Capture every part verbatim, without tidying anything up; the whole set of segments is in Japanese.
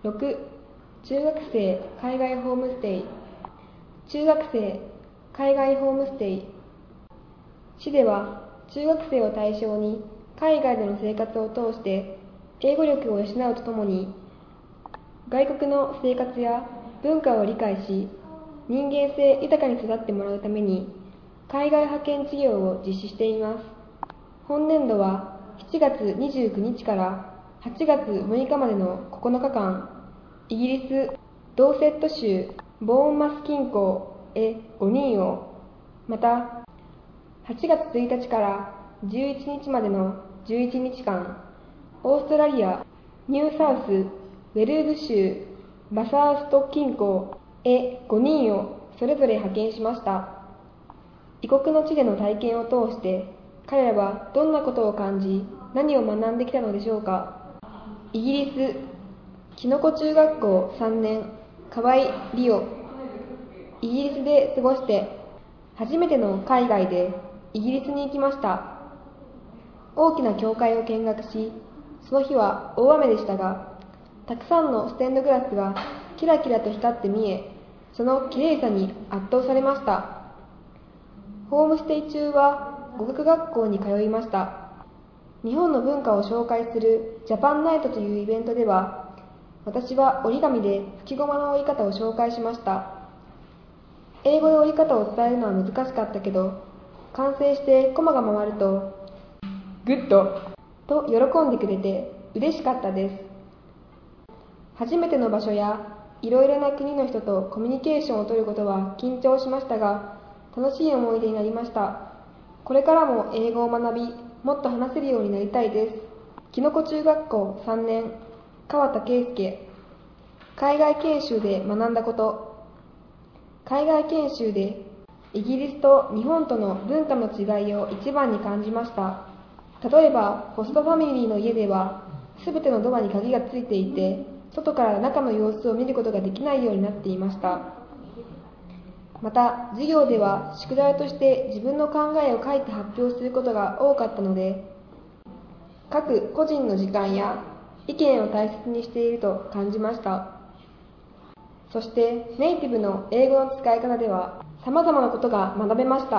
ろく、中学生海外ホームステイ。中学生海外ホームステイ。市では中学生を対象に海外での生活を通して英語力を養うとともに、外国の生活や文化を理解し、人間性豊かに育ってもらうために海外派遣事業を実施しています。本年度はしちがつにじゅうくにちからはちがつむいかまでのここのかかん、イギリス・ドーセット州ボーンマス近郊へごにんを、またはちがつついたちからじゅういちにちまでのじゅういちにちかん、オーストラリア・ニューサウスウェルズ州バサースト近郊へごにんをそれぞれ派遣しました。異国の地での体験を通して彼らはどんなことを感じ、何を学んできたのでしょうか。イギリスきのこ中学校さんねん河合リオ。イギリスで過ごして初めての海外でイギリスに行きました。大きな教会を見学し、その日は大雨でしたが、たくさんのステンドグラスがキラキラと光って見え、その綺麗さに圧倒されました。ホームステイ中は語学学校に通いました。日本の文化を紹介するジャパンナイトというイベントでは、私は折り紙で吹きごまの折り方を紹介しました。英語で折り方を伝えるのは難しかったけど、完成してコマが回ると、グッドと喜んでくれて嬉しかったです。初めての場所やいろいろな国の人とコミュニケーションを取ることは緊張しましたが、楽しい思い出になりました。これからも英語を学び、もっと話せるようになりたいです。きのこ中学校さんねん川田圭介。海外研修で学んだこと。海外研修でイギリスと日本との文化の違いを一番に感じました。例えばホストファミリーの家ではすべてのドアに鍵がついていて、外から中の様子を見ることができないようになっていました。また授業では宿題として自分の考えを書いて発表することが多かったので、各個人の時間や意見を大切にしていると感じました。そしてネイティブの英語の使い方では様々なことが学べました。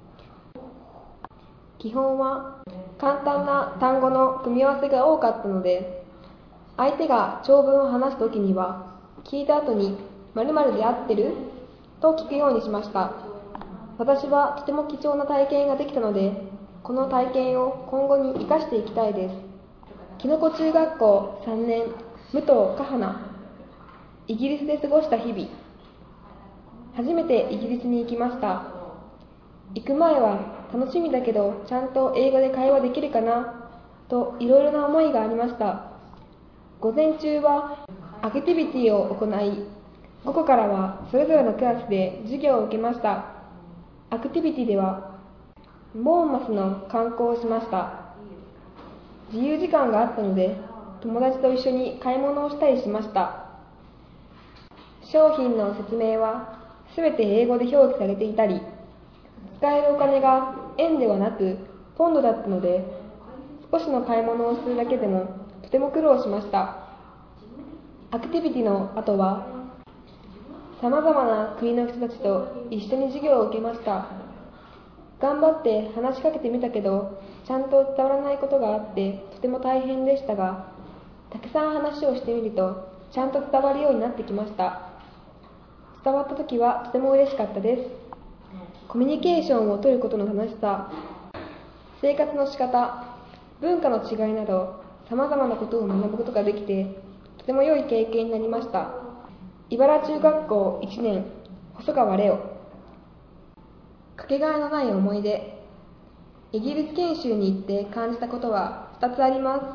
基本は簡単な単語の組み合わせが多かったので、相手が長文を話すときには聞いた後に〇〇で合ってると聞くようにしました。私はとても貴重な体験ができたので、この体験を今後に生かしていきたいです。きのこ中学校さんねん武藤かはな。イギリスで過ごした日々。初めてイギリスに行きました。行く前は楽しみだけどちゃんと英語で会話できるかなといろいろな思いがありました。午前中はアクティビティを行い、午後からはそれぞれのクラスで授業を受けました。アクティビティではボーンマスの観光をしました。自由時間があったので友達と一緒に買い物をしたりしました。商品の説明はすべて英語で表記されていたり、使えるお金が円ではなくポンドだったので、少しの買い物をするだけでもとても苦労しました。アクティビティの後はさまざまな国の人たちと一緒に授業を受けました。頑張って話しかけてみたけど、ちゃんと伝わらないことがあってとても大変でしたが、たくさん話をしてみるとちゃんと伝わるようになってきました。伝わった時はとても嬉しかったです。コミュニケーションを取ることの楽しさ、生活の仕方、文化の違いなどさまざまなことを学ぶことができて、とても良い経験になりました。茨中学校いちねん細川レオ。かけがえのない思い出。イギリス研修に行って感じたことはふたつあります。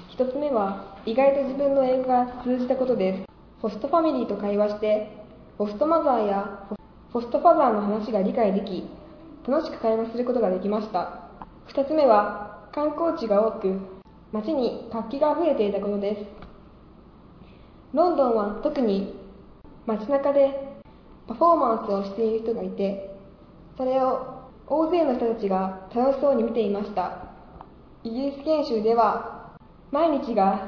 ひとつめは意外と自分の英語が通じたことです。ホストファミリーと会話して、ホストマザーやホストファザーの話が理解でき、楽しく会話することができました。ふたつめは観光地が多く、街に活気があふれていたことです。ロンドンは特に街中でパフォーマンスをしている人がいて、それを大勢の人たちが楽しそうに見ていました。イギリス研修では毎日が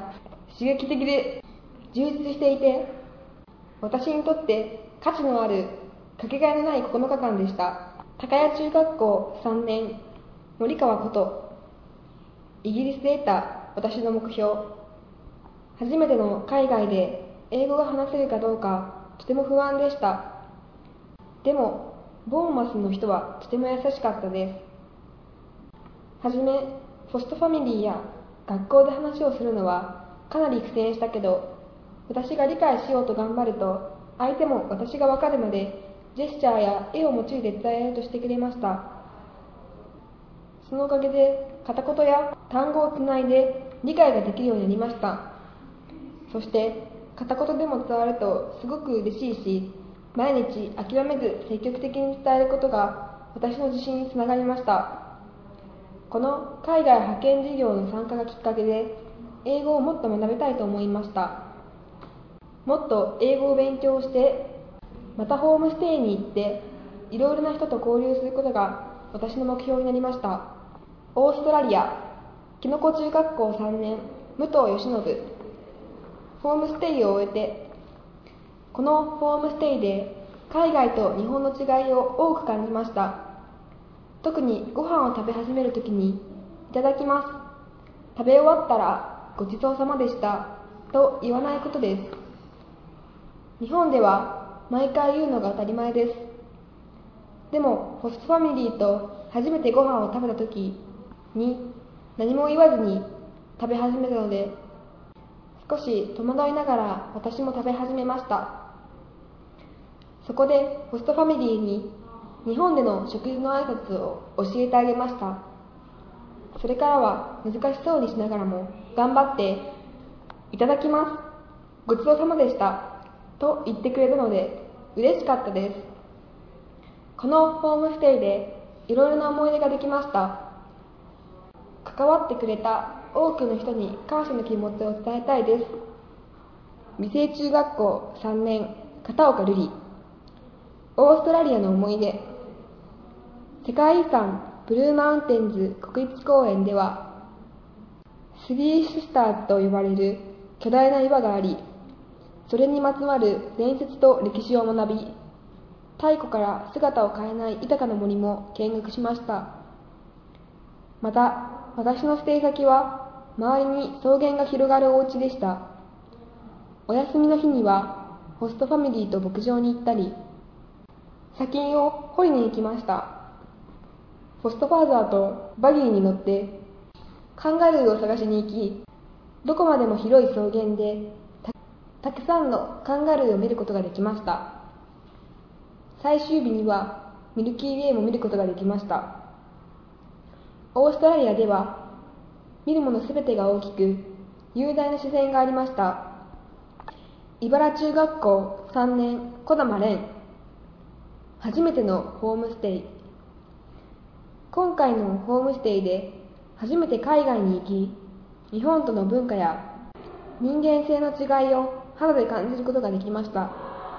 刺激的で充実していて、私にとって価値のあるかけがえのないここのかかんでした。高谷中学校さんねん、森川こと、イギリスで得た私の目標。初めての海外で英語が話せるかどうかとても不安でした。でも、ボーンマスの人はとても優しかったです。はじめ、ホストファミリーや学校で話をするのはかなり苦戦したけど、私が理解しようと頑張ると、相手も私がわかるまでジェスチャーや絵を用いて伝えようとしてくれました。そのおかげで片言や単語をつないで理解ができるようになりました。そして片言でも伝わるとすごく嬉しいし、毎日諦めず積極的に伝えることが私の自信につながりました。この海外派遣事業の参加がきっかけで英語をもっと学びたいと思いました。もっと英語を勉強して、またホームステイに行っていろいろな人と交流することが私の目標になりました。オーストラリア、きのこ中学校さんねん、武藤義信。ホームステイを終えて、このホームステイで海外と日本の違いを多く感じました。特にご飯を食べ始めるときに、いただきます。食べ終わったらごちそうさまでしたと言わないことです。日本では毎回言うのが当たり前です。でもホストファミリーと初めてご飯を食べたときに何も言わずに食べ始めたので、少し戸惑いながら私も食べ始めました。そこでホストファミリーに日本での食事の挨拶を教えてあげました。それからは難しそうにしながらも頑張っていただきます、ごちそうさまでしたと言ってくれたので嬉しかったです。このホームステイでいろいろな思い出ができました。関わってくれた多くの人に感謝の気持ちを伝えたいです。美星中学校さんねん、片岡瑠璃。オーストラリアの思い出。世界遺産ブルーマウンテンズ国立公園ではスリーシスターズと呼ばれる巨大な岩があり、それにまつわる伝説と歴史を学び、太古から姿を変えない豊かな森も見学しました。また、私のステイ先は周りに草原が広がるお家でした。お休みの日にはホストファミリーと牧場に行ったり、砂金を掘りに行きました。ホストファーザーとバギーに乗ってカンガルーを探しに行き、どこまでも広い草原でた、たくさんのカンガルーを見ることができました。最終日にはミルキーウェイも見ることができました。オーストラリアでは見るものすべてが大きく雄大な自然がありました。茨中学校さんねん、児玉蓮。初めてのホームステイ。今回のホームステイで初めて海外に行き、日本との文化や人間性の違いを肌で感じることができました。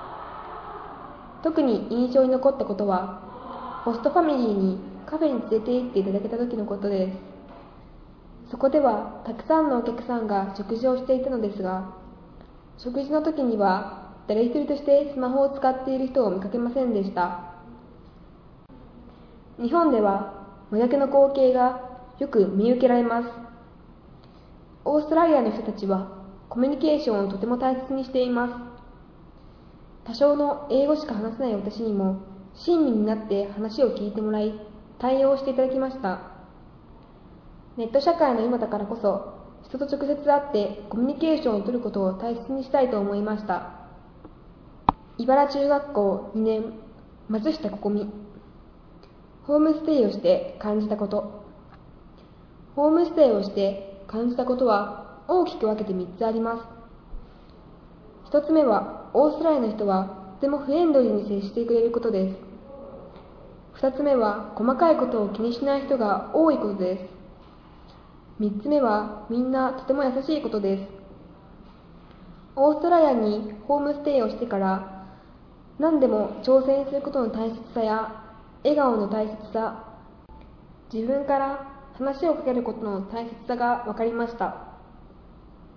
特に印象に残ったことは、ホストファミリーにカフェに連れて行っていただけた時のことです。そこではたくさんのお客さんが食事をしていたのですが、食事の時には誰一人としてスマホを使っている人を見かけませんでした。日本では真逆の光景がよく見受けられます。オーストラリアの人たちはコミュニケーションをとても大切にしています。多少の英語しか話せない私にも親身になって話を聞いてもらい、対応していただきました。ネット社会の今だからこそ、人と直接会ってコミュニケーションを取ることを大切にしたいと思いました。茨中学校にねん、松下心美。ホームステイをして感じたこと。ホームステイをして感じたことは大きく分けてみっつあります。ひとつめは、オーストラリアの人はとてもフレンドリーに接してくれることです。ふたつめは、細かいことを気にしない人が多いことです。みっつめは、みんなとても優しいことです。オーストラリアにホームステイをしてから、何でも挑戦することの大切さや、笑顔の大切さ、自分から話をかけることの大切さが分かりました。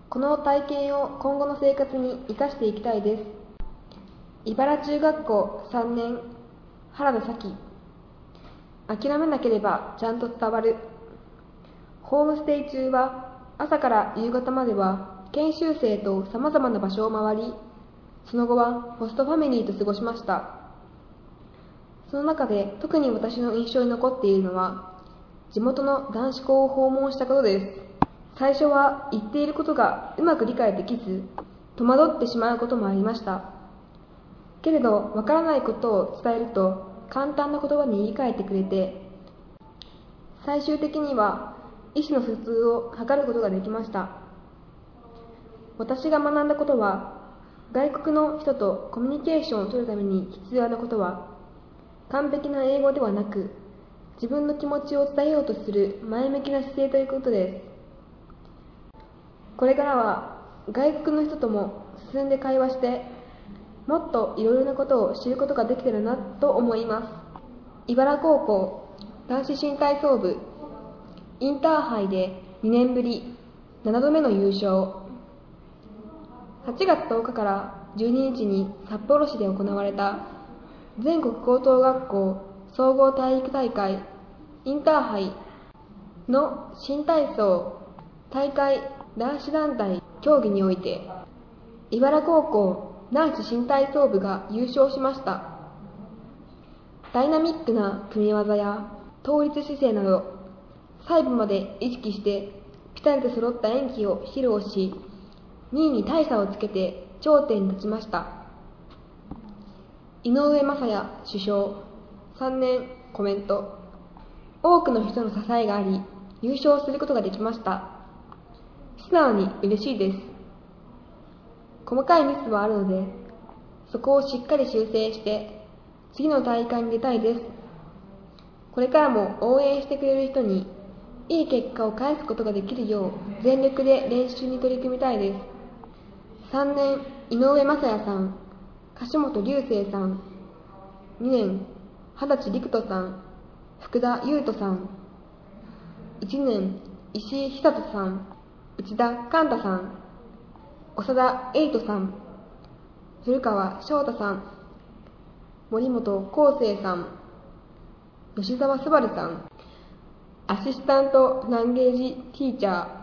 この体験を今後の生活に生かしていきたいです。茨中学校さんねん、原田咲。諦めなければちゃんと伝わる。ホームステイ中は朝から夕方までは研修生とさまざまな場所を回り、その後はホストファミリーと過ごしました。その中で特に私の印象に残っているのは、地元の男子校を訪問したことです。最初は言っていることがうまく理解できず、戸惑ってしまうこともありました。けれど、わからないことを伝えると簡単な言葉に言い換えてくれて、最終的には意思の疎通を図ることができました。私が学んだことは、外国の人とコミュニケーションを取るために必要なことは、完璧な英語ではなく、自分の気持ちを伝えようとする前向きな姿勢ということです。これからは外国の人とも進んで会話して、もっといろいろなことを知ることができてるなと思います。茨高校男子新体操部インターハイでにねんぶりななどめの優勝。はちがつとおかからじゅうににちに札幌市で行われた全国高等学校総合体育大会インターハイの新体操大会男子団体競技において、茨高校男子新体操部が優勝しました。ダイナミックな組み技や倒立姿勢など、細部まで意識してピタリと揃った演技を披露し、にいに大差をつけて頂点に立ちました。井上雅也主将さんねんコメント。多くの人の支えがあり、優勝することができました。素直に嬉しいです。細かいミスはあるので、そこをしっかり修正して次の大会に出たいです。これからも応援してくれる人にいい結果を返すことができるよう全力で練習に取り組みたいです。さんねん井上雅也さん、樫本流星さん、にねん二十歳陸斗さん、福田優斗さん、いちねん石井久人さん、内田寛太さん、長田瑛斗さん、古川翔太さん、森本康生さん、吉澤昴さん、アシスタントランゲージティーチャー、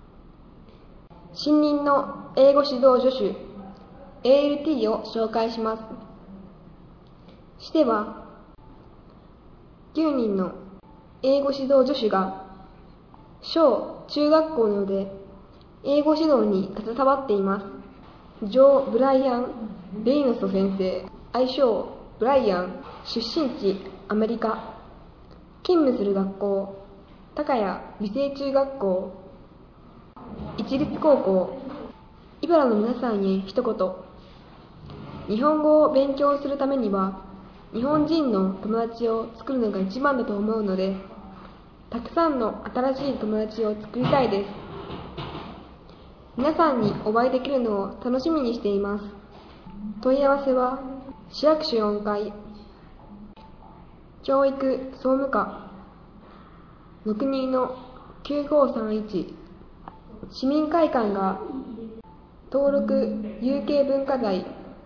新任の英語指導助手 エーエルティー を紹介します。市ではきゅうにんの英語指導助手が小中学校などで英語指導に携わっています。ジョー・ブライアン・レイノスト先生、愛称ブライアン、出身地アメリカ、勤務する学校高谷美星中学校、一律高校。茨の皆さんへ一言。日本語を勉強するためには日本人の友達を作るのが一番だと思うので、たくさんの新しい友達を作りたいです。皆さんにお会いできるのを楽しみにしています。問い合わせは市役所よんかい教育総務課 ろくに のきゅうごさんいち。市民会館が登録有形文化財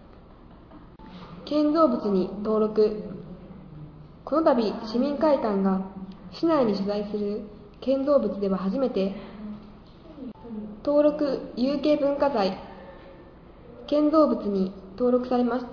建造物に登録。この度市民会館が市内に所在する建造物では初めて登録有形文化財建造物に登録されました。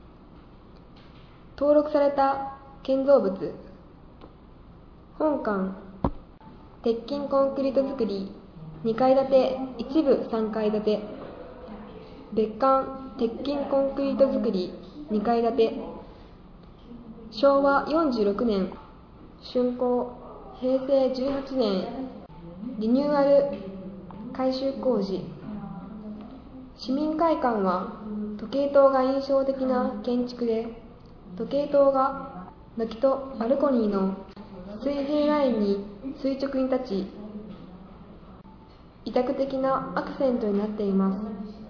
登録された建造物、本館鉄筋コンクリート造りにかい建て一部さんがい建て、別館鉄筋コンクリート造りにかい建て、しょうわよんじゅうろくねん竣工、へいせいじゅうはちねんリニューアル改修工事。市民会館は時計塔が印象的な建築で、時計塔が軒とバルコニーの水平ラインに垂直に立ち、委託的なアクセントになっています。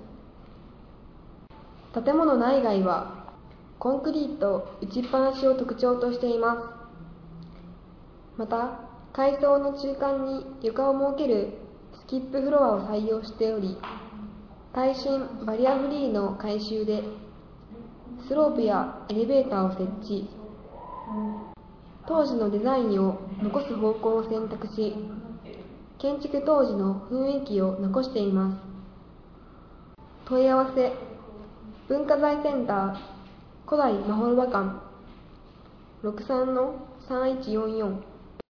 建物内外はコンクリート打ちっぱなしを特徴としています。また、階層の中間に床を設けるススキップフロアを採用しており、耐震バリアフリーの改修でスロープやエレベーターを設置、当時のデザインを残す方向を選択し、建築当時の雰囲気を残しています。問い合わせ、文化財センター古代まほろば館 ろくさんのさんいちよんよん